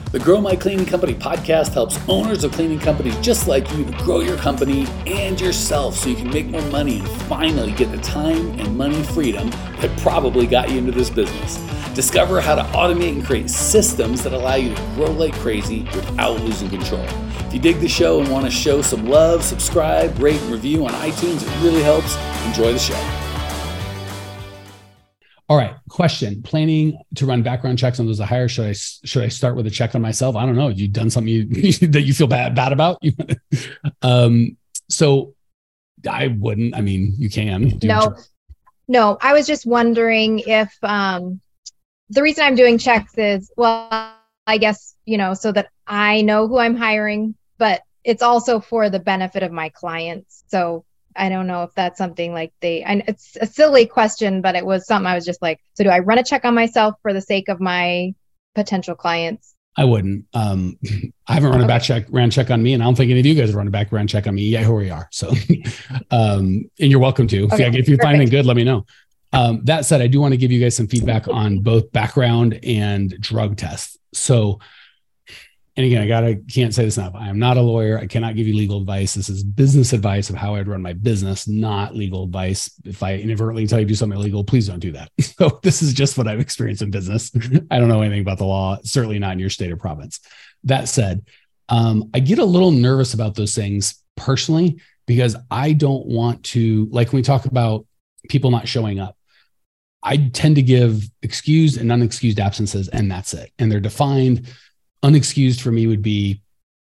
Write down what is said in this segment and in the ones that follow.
The Grow My Cleaning Company podcast helps owners of cleaning companies just like you to grow your company and yourself so you can make more money and finally get the time and money freedom that probably got you into this business. Discover how to automate and create systems that allow you to grow like crazy without losing control. If you dig the show and want to show some love, subscribe, rate, and review on iTunes. It really helps. Enjoy the show. All right. Question. Planning to run background checks on those I hire. Should I start with a check on myself? I don't know. Have you done something that you feel bad about? So I wouldn't. I mean, you can. No. I was just wondering if the reason I'm doing checks is, well, I guess, so that I know who I'm hiring, but it's also for the benefit of my clients. So I don't know if that's something like and it's a silly question, but it was something I was just like, so do I run a check on myself for the sake of my potential clients? I wouldn't. I haven't run a background check on me, and I don't think any of you guys have run a background check on me. Yeah, here we are. So, and you're welcome to. If you find anything good, let me know. That said, I do want to give you guys some feedback on both background and drug tests. So, and again, can't say this enough. I am not a lawyer. I cannot give you legal advice. This is business advice of how I'd run my business, not legal advice. If I inadvertently tell you to do something illegal, please don't do that. So this is just what I've experienced in business. I don't know anything about the law, certainly not in your state or province. That said, I get a little nervous about those things personally, because I don't want to, like when we talk about people not showing up, I tend to give excused and unexcused absences, and that's it. And they're defined. Unexcused for me would be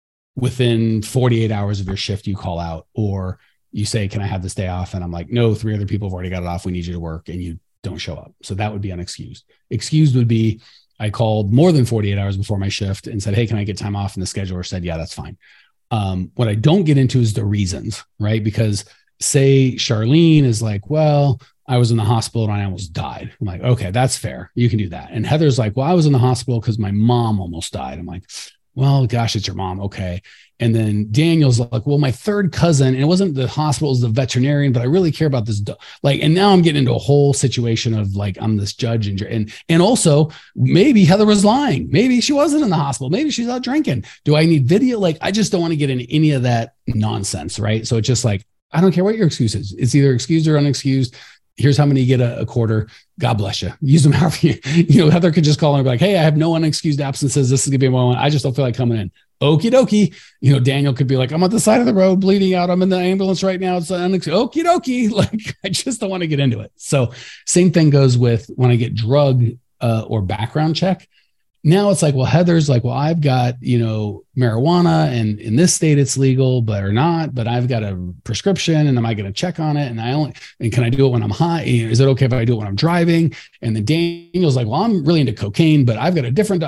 within 48 hours of your shift, you call out, or you say, can I have this day off? And I'm like, no, 3 other people have already got it off. We need you to work, and you don't show up. So that would be unexcused. Excused would be, I called more than 48 hours before my shift and said, hey, can I get time off? And the scheduler said, yeah, that's fine. What I don't get into is the reasons, right? Because say Charlene is like, well, I was in the hospital and I almost died. I'm like, okay, that's fair. You can do that. And Heather's like, well, I was in the hospital because my mom almost died. I'm like, well, gosh, it's your mom. Okay. And then Daniel's like, well, my third cousin, and it wasn't the hospital, it was the veterinarian, but I really care about this. And now I'm getting into a whole situation of like, I'm this judge and also maybe Heather was lying. Maybe she wasn't in the hospital. Maybe she's out drinking. Do I need video? I just don't want to get into any of that nonsense. Right. So it's just like, I don't care what your excuse is. It's either excused or unexcused. Here's how many you get a quarter. God bless you. Use them however Heather could just call and be like, hey, I have no unexcused absences. This is going to be my one. I just don't feel like coming in. Okie dokie. Daniel could be like, I'm on the side of the road bleeding out. I'm in the ambulance right now. It's okie dokie. I just don't want to get into it. So same thing goes with when I get drug or background check. Now it's like, well, Heather's like, well, I've got, marijuana, and in this state it's legal, but I've got a prescription, and am I going to check on it? And can I do it when I'm high? Is it okay if I do it when I'm driving? And then Daniel's like, well, I'm really into cocaine, but I've got a different,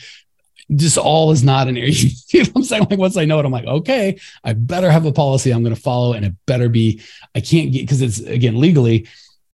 this all is not an area. You know what I'm saying? Once I know it, I'm like, okay, I better have a policy I'm going to follow, and it better be, I can't get, because it's, again, legally,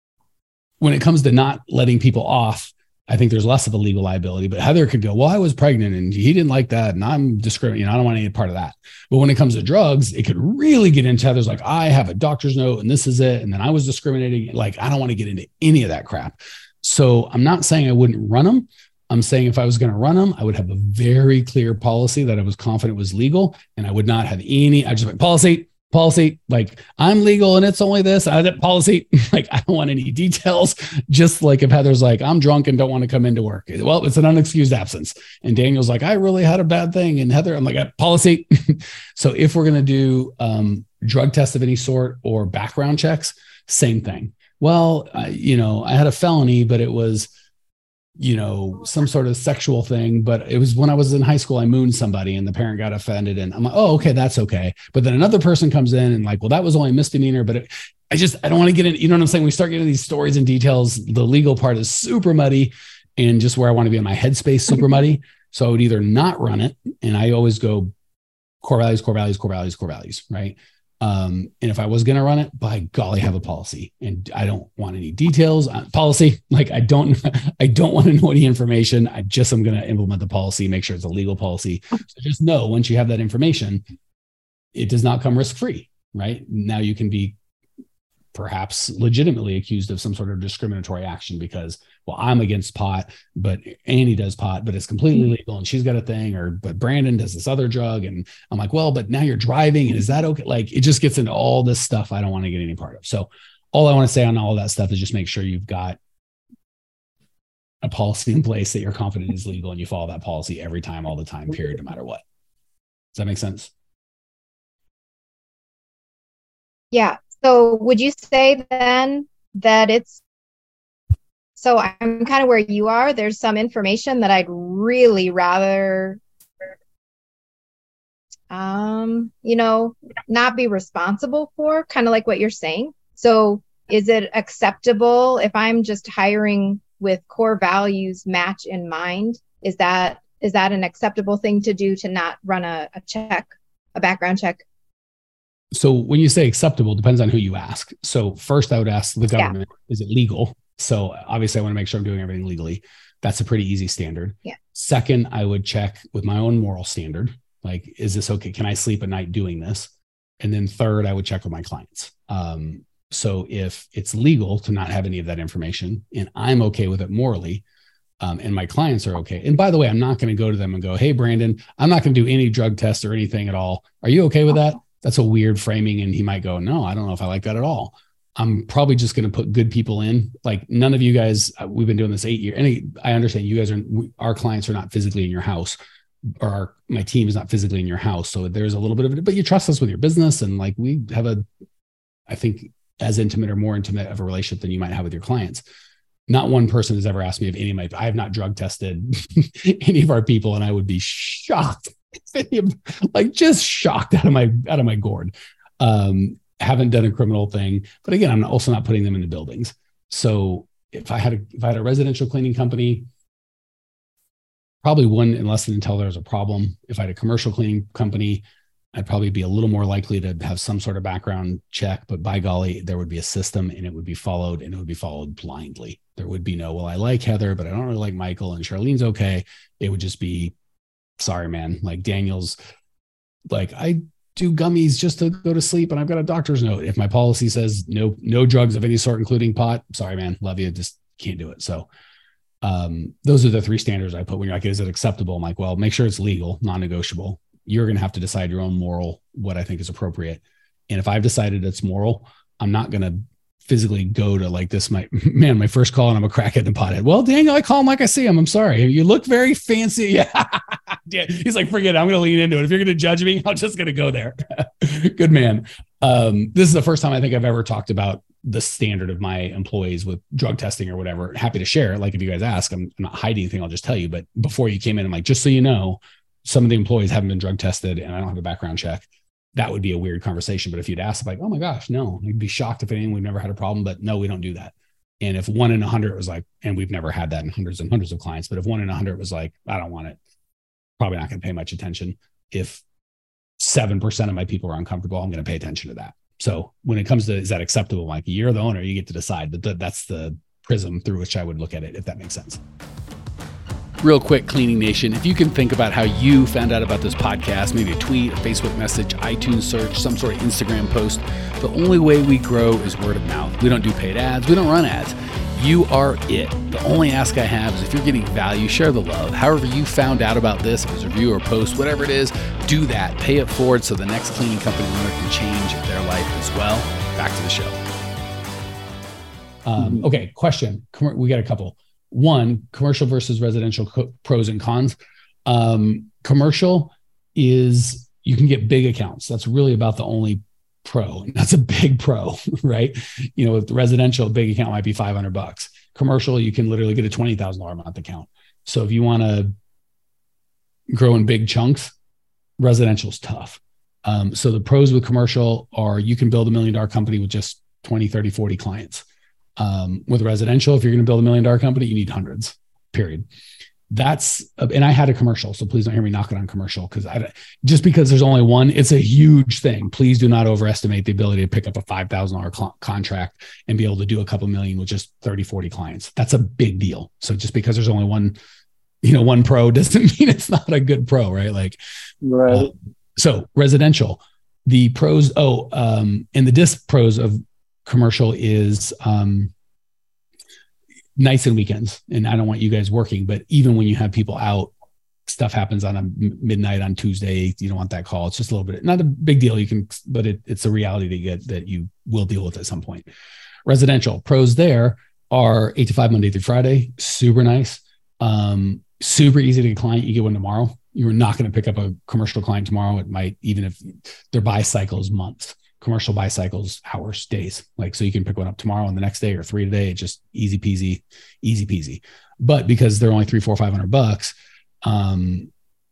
when it comes to not letting people off, I think there's less of a legal liability, but Heather could go, well, I was pregnant and he didn't like that, and I'm discriminating. I don't want any part of that. But when it comes to drugs, it could really get into Heather's like, I have a doctor's note and this is it. And then I was discriminating. I don't want to get into any of that crap. So I'm not saying I wouldn't run them. I'm saying if I was going to run them, I would have a very clear policy that I was confident was legal, and I would not have I just went policy, I'm legal and it's only this. Policy, I don't want any details. Just like if Heather's like, I'm drunk and don't want to come into work. Well, it's an unexcused absence. And Daniel's like, I really had a bad thing. And Heather, I'm like, policy. So if we're going to do drug tests of any sort or background checks, same thing. Well, I had a felony, but it was, some sort of sexual thing, but it was when I was in high school, I mooned somebody and the parent got offended, and I'm like, oh, okay, that's okay. But then another person comes in and well, that was only a misdemeanor, but I don't want to get in, you know what I'm saying? We start getting these stories and details. The legal part is super muddy, and just where I want to be in my headspace, super muddy. So I would either not run it, and I always go core values, right? And if I was going to run it, by golly, have a policy, and I don't want any details on policy. I don't want to know any information. I'm going to implement the policy, make sure it's a legal policy. So just know once you have that information, it does not come risk-free, right? Now you can be perhaps legitimately accused of some sort of discriminatory action because well, I'm against pot, but Annie does pot, but it's completely legal and she's got a thing, but Brandon does this other drug. And I'm like, well, but now you're driving and is that okay? Like it just gets into all this stuff I don't want to get any part of. So all I want to say on all of that stuff is just make sure you've got a policy in place that you're confident is legal and you follow that policy every time, all the time, period, no matter what. Does that make sense? Yeah. So would you say then that so I'm kind of where you are. There's some information that I'd really rather, not be responsible for, kind of like what you're saying. So is it acceptable if I'm just hiring with core values match in mind? Is that an acceptable thing to do, to not run a background check? So when you say acceptable, depends on who you ask. So first I would ask the government, is it legal? So obviously I want to make sure I'm doing everything legally. That's a pretty easy standard. Yeah. Second, I would check with my own moral standard. Like, is this okay? Can I sleep at night doing this? And then third, I would check with my clients. So if it's legal to not have any of that information and I'm okay with it morally, and my clients are okay. And by the way, I'm not going to go to them and go, hey, Brandon, I'm not going to do any drug tests or anything at all. Are you okay with that? That's a weird framing. And he might go, no, I don't know if I like that at all. I'm probably just going to put good people in. Like none of you guys, we've been doing this 8 years. I understand you guys our clients are not physically in your house, or my team is not physically in your house. So there's a little bit of it, but you trust us with your business. And like we have I think as intimate or more intimate of a relationship than you might have with your clients. Not one person has ever asked me if I have not drug tested any of our people. And I would be shocked, like just shocked out of my gourd. Haven't done a criminal thing, but again, I'm also not putting them into buildings. So if I had a residential cleaning company, probably wouldn't until there's a problem. If I had a commercial cleaning company, I'd probably be a little more likely to have some sort of background check, but by golly, there would be a system and it would be followed, and it would be followed blindly. There would be no, well, I like Heather, but I don't really like Michael, and Charlene's okay. It would just be, sorry, man, like Daniel's like, I do gummies just to go to sleep and I've got a doctor's note. If my policy says no drugs of any sort, including pot, sorry, man, love you, just can't do it. So those are the three standards I put when you're like, is it acceptable? I'm like, well, make sure it's legal, non-negotiable. You're going to have to decide your own moral, what I think is appropriate. And if I've decided it's moral, I'm not going to physically go to like this, my first call and I'm a crackhead and a pothead. Well, Daniel, I call him like I see him. I'm sorry. You look very fancy. Yeah. He's like, forget it. I'm going to lean into it. If you're going to judge me, I'm just going to go there. Good man. This is the first time I think I've ever talked about the standard of my employees with drug testing or whatever. Happy to share. Like if you guys ask, I'm not hiding anything. I'll just tell you. But before you came in, I'm like, just so you know, some of the employees haven't been drug tested and I don't have a background check. That would be a weird conversation. But if you'd ask, like, oh my gosh, no, you'd be shocked if anything, we've never had a problem, but no, we don't do that. And if 1 in 100 was like, and we've never had that in hundreds and hundreds of clients, but if 1 in 100 was like, I don't want it, probably not going to pay much attention. If 7% of my people are uncomfortable, I'm going to pay attention to that. So when it comes to, is that acceptable? Like you're the owner, you get to decide, but that's the prism through which I would look at it, if that makes sense. Real quick, Cleaning Nation, if you can think about how you found out about this podcast, maybe a tweet, a Facebook message, iTunes search, some sort of Instagram post, the only way we grow is word of mouth. We don't do paid ads. We don't run ads. You are it. The only ask I have is if you're getting value, share the love. However you found out about this, if it's a review or post, whatever it is, do that. Pay it forward so the next cleaning company owner can change their life as well. Back to the show. Okay, question. We got a couple. One, commercial versus residential pros and cons. Commercial is, you can get big accounts. That's really about the only pro. That's a big pro, right? With the residential, a big account might be $500. Commercial, you can literally get a $20,000 a month account. So if you want to grow in big chunks, residential is tough. So the pros with commercial are you can build $1 million company with just 20, 30, 40 clients. With residential, if you're going to build $1 million company, you need hundreds, period. And I had a commercial, so please don't hear me knocking on commercial just because there's only one, it's a huge thing. Please do not overestimate the ability to pick up a $5,000 contract and be able to do a couple million with just 30, 40 clients. That's a big deal. So just because there's only one pro doesn't mean it's not a good pro, right? Right. So residential, the pros, and the pros of commercial is nights and weekends. And I don't want you guys working, but even when you have people out, stuff happens on a midnight on Tuesday. You don't want that call. It's just a little bit, not a big deal. You can, but it's a reality to get that you will deal with at some point. Residential pros there are 8 to 5 Monday through Friday. Super nice. Super easy to get a client. You get one tomorrow. You're not going to pick up a commercial client tomorrow. It might, even if their buy cycle is months, commercial buy cycles, hours, days. Like, so you can pick one up tomorrow and the next day or 3 today. It's just easy peasy. But because they're only $300, $400, $500,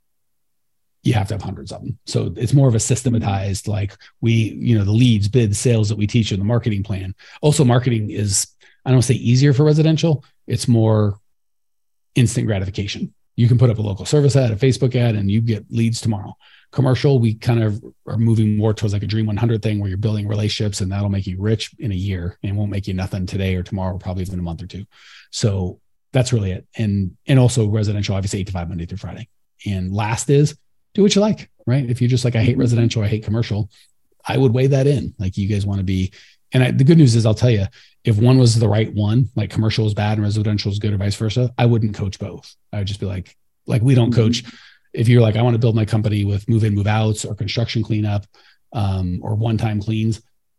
you have to have hundreds of them. So it's more of a systematized, like the leads, bids, sales that we teach in the marketing plan. Also, marketing is, I don't want to say easier for residential. It's more instant gratification. You can put up a local service ad, a Facebook ad, and you get leads tomorrow. Commercial, we kind of are moving more towards like a Dream 100 thing where you're building relationships, and that'll make you rich in a year and won't make you nothing today or tomorrow, probably even a month or two. So that's really it. And also residential, obviously 8 to 5 Monday through Friday. And last is do what you like, right? If you're just like, I hate residential, I hate commercial, I would weigh that in. Like, you guys want to be, and the good news is, I'll tell you, if one was the right one, like commercial is bad and residential is good or vice versa, I wouldn't coach both. I would just be like we don't coach. If you're like, I want to build my company with move in, move outs or construction cleanup, or one-time cleans,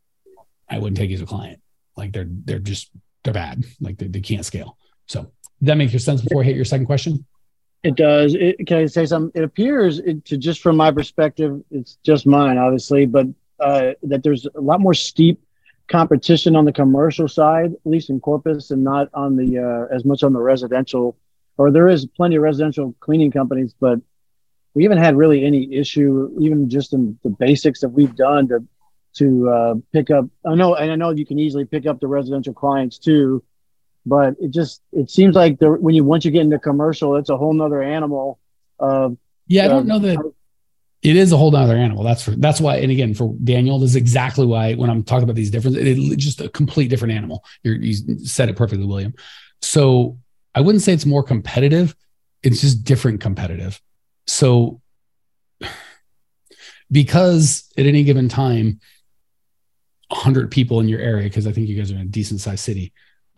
I wouldn't take you as a client. Like they're bad. Like they can't scale. So does that make sense before I hit your second question? It does. Can I say something? It appears to just from my perspective, it's just mine, obviously, but that there's a lot more steep competition on the commercial side, at least in Corpus, and not on the as much on the residential. Or there is plenty of residential cleaning companies, but we haven't had really any issue, even just in the basics that we've done to pick up. I know you can easily pick up the residential clients too, but it seems like once you get into commercial, it's a whole nother animal. I don't know that it is a whole nother animal. That's why. And again, for Daniel, this is exactly why when I'm talking about these differences, it's just a complete different animal. You said it perfectly, William. So I wouldn't say it's more competitive. It's just different competitive. So because at any given time, 100 people in your area, because I think you guys are in a decent sized city.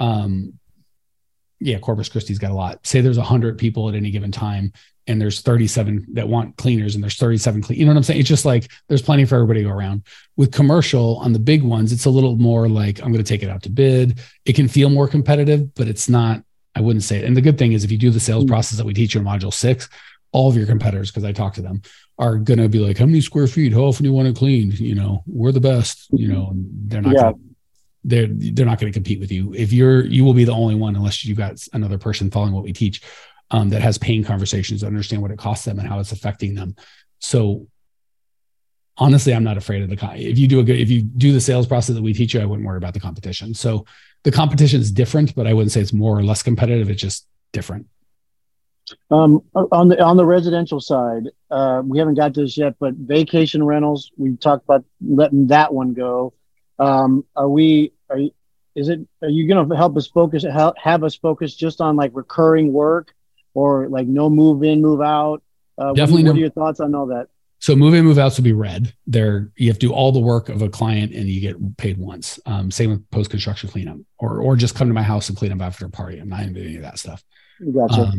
Corpus Christi's got a lot. Say there's 100 people at any given time and there's 37 that want cleaners and there's 37 clean. You know what I'm saying? It's just like, there's plenty for everybody to go around. With commercial on the big ones, it's a little more like, I'm going to take it out to bid. It can feel more competitive, but it's not, I wouldn't say it. And the good thing is if you do the sales process that we teach you in module 6, all of your competitors, because I talk to them, are going to be like, how many square feet? How often do you want to clean? We're the best, they're not, they're not going to compete with you. You will be the only one, unless you've got another person following what we teach, that has paying conversations, understand what it costs them and how it's affecting them. So honestly, I'm not afraid of if you do the sales process that we teach you, I wouldn't worry about the competition. So the competition is different, but I wouldn't say it's more or less competitive. It's just different. On the residential side, we haven't got to this yet, but vacation rentals, we talked about letting that one go. Are you going to help us have us focus just on like recurring work or like no move in, move out? Definitely. What are your thoughts on all that? So move in, move outs will be red. You have to do all the work of a client and you get paid once. Same with post-construction cleanup or just come to my house and clean up after a party. I'm not into any of that stuff. Gotcha.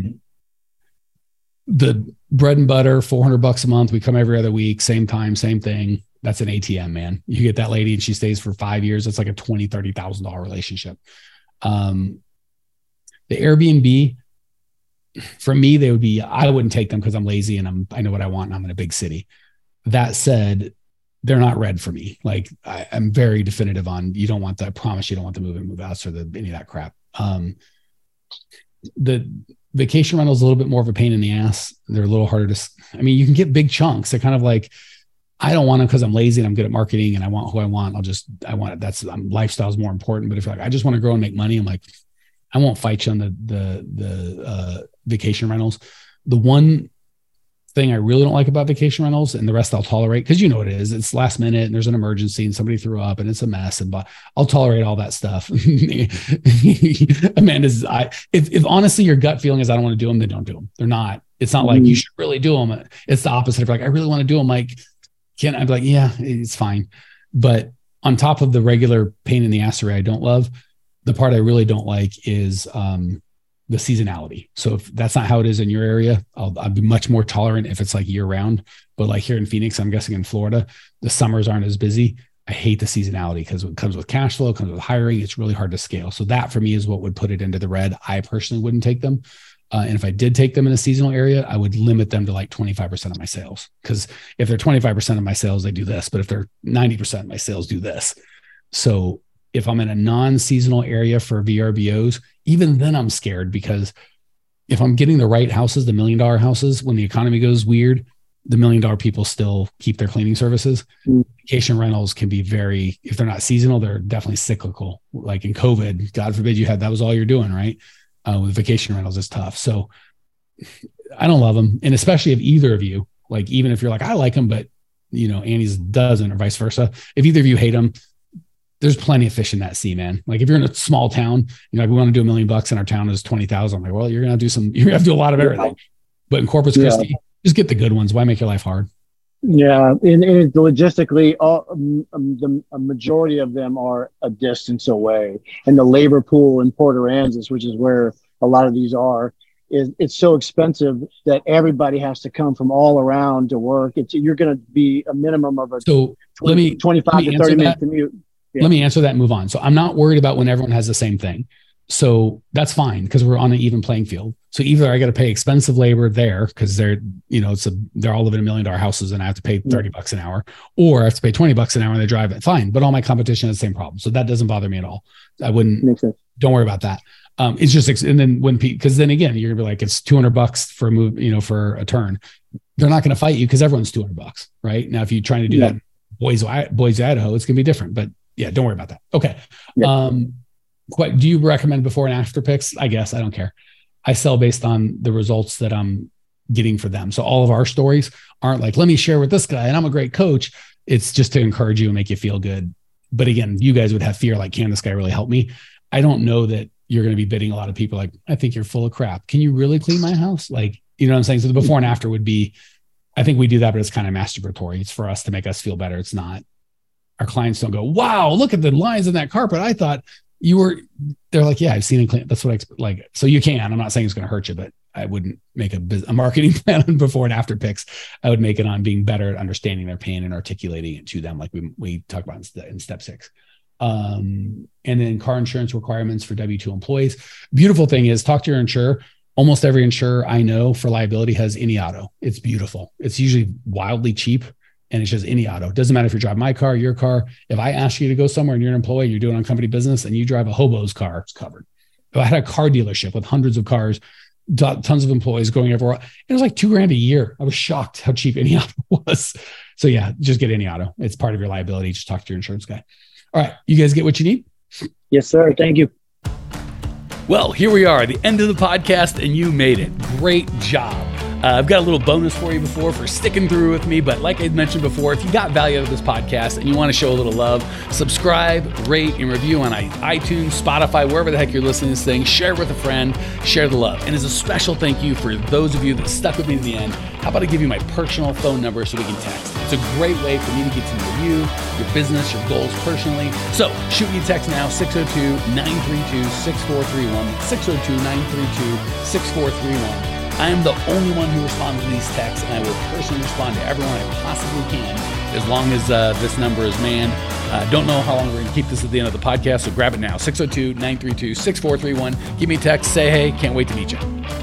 The bread and butter, $400 a month. We come every other week, same time, same thing. That's an ATM, man. You get that lady and she stays for 5 years. It's like a $20,000, $30,000 relationship. The Airbnb, for me, I wouldn't take them because I'm lazy and I know what I want and I'm in a big city. That said, they're not red for me. Like I'm very definitive on, you don't want that. I promise you don't want the move in, move outs or any of that crap. The vacation rental is a little bit more of a pain in the ass. They're a little harder you can get big chunks. They're kind of like, I don't want them because I'm lazy and I'm good at marketing and I want who I want. Lifestyle is more important. But if you're like, I just want to grow and make money, I'm like, I won't fight you on the vacation rentals. The one thing I really don't like about vacation rentals, and the rest I'll tolerate, because you know what it is. It's last minute and there's an emergency and somebody threw up and it's a mess, and I'll tolerate all that stuff. Amanda's, if honestly your gut feeling is I don't want to do them, then don't do them. They're not. It's not like you should really do them. It's the opposite. If like I really want to do them, like I'd be like, yeah, it's fine. But on top of the regular pain in the ass array I don't love, The part I really don't like is the seasonality. So if that's not how it is in your area, I'll be much more tolerant if it's like year round. But like here in Phoenix, I'm guessing in Florida, the summers aren't as busy. I hate the seasonality because it comes with cash flow, it comes with hiring. It's really hard to scale. So that for me is what would put it into the red. I personally wouldn't take them. And if I did take them in a seasonal area, I would limit them to like 25% of my sales. Because if they're 25% of my sales, they do this. But if they're 90% of my sales, do this. So if I'm in a non-seasonal area for VRBOs, even then I'm scared, because if I'm getting the right houses, the $1 million houses, when the economy goes weird, the $1 million people still keep their cleaning services. Vacation rentals can be if they're not seasonal, they're definitely cyclical. Like in COVID, God forbid that was all you're doing, right? With vacation rentals, it's tough. So I don't love them. And especially if either of you, like, even if you're like, I like them, but Annie's doesn't, or vice versa. If either of you hate them, there's plenty of fish in that sea, man. Like if you're in a small town, we want to do $1 million and our town is 20,000. I'm like, well, you're going to have to do a lot of everything. But in Corpus Christi, just get the good ones. Why make your life hard? Yeah. And logistically, a majority of them are a distance away. And the labor pool in Port Aransas, which is where a lot of these are, it's so expensive that everybody has to come from all around to work. You're going to be a minimum of a 25 to 30 minute commute. Yeah. Let me answer that and move on. So I'm not worried about when everyone has the same thing. So that's fine, because we're on an even playing field. So either I got to pay expensive labor there because they're all living in $1 million houses and I have to pay $30 an hour, or I have to pay $20 an hour and they drive it. Fine. But all my competition has the same problem. So that doesn't bother me at all. Don't worry about that. It's just, and then because then again, you're gonna be like, it's $200 for a move, for a turn. They're not going to fight you because everyone's $200, right? Now, if you're trying to do that in Boise, Idaho, it's going to be different, but yeah, don't worry about that. Okay. Yeah. Do you recommend before and after picks? I guess I don't care. I sell based on the results that I'm getting for them. So all of our stories aren't like, let me share with this guy and I'm a great coach. It's just to encourage you and make you feel good. But again, you guys would have fear, like, can this guy really help me? I don't know that you're going to be bidding a lot of people like, I think you're full of crap. Can you really clean my house? Like, you know what I'm saying? So the before and after would be, I think we do that, but it's kind of masturbatory. It's for us to make us feel better. It's not. Our clients don't go, wow, look at the lines in that carpet. I thought they're like, yeah, I've seen it clean. That's what I expect. Like, so you can, I'm not saying it's going to hurt you, but I wouldn't make a marketing plan on before and after picks. I would make it on being better at understanding their pain and articulating it to them. Like we talk about in step 6. And then car insurance requirements for W-2 employees. Beautiful thing is, talk to your insurer. Almost every insurer I know for liability has any auto. It's beautiful. It's usually wildly cheap. And it's just any auto. It doesn't matter if you're driving my car, your car. If I ask you to go somewhere and you're an employee, you're doing on company business and you drive a hobo's car, it's covered. If I had a car dealership with hundreds of cars, tons of employees going everywhere, it was like $2,000 a year. I was shocked how cheap any auto was. So yeah, just get any auto. It's part of your liability. Just talk to your insurance guy. All right. You guys get what you need? Yes, sir. Thank you. Well, here we are, the end of the podcast, and you made it. Great job. I've got a little bonus for you for sticking through with me. But like I mentioned before, if you got value out of this podcast and you want to show a little love, subscribe, rate, and review on iTunes, Spotify, wherever the heck you're listening to this thing. Share it with a friend. Share the love. And as a special thank you for those of you that stuck with me to the end, how about I give you my personal phone number so we can text? It's a great way for me to get to know you, your business, your goals personally. So shoot me a text now, 602-932-6431, 602-932-6431. I am the only one who responds to these texts, and I will personally respond to everyone I possibly can as long as this number is manned. Don't know how long we're going to keep this at the end of the podcast, so grab it now, 602-932-6431. Give me a text, say hey, can't wait to meet you.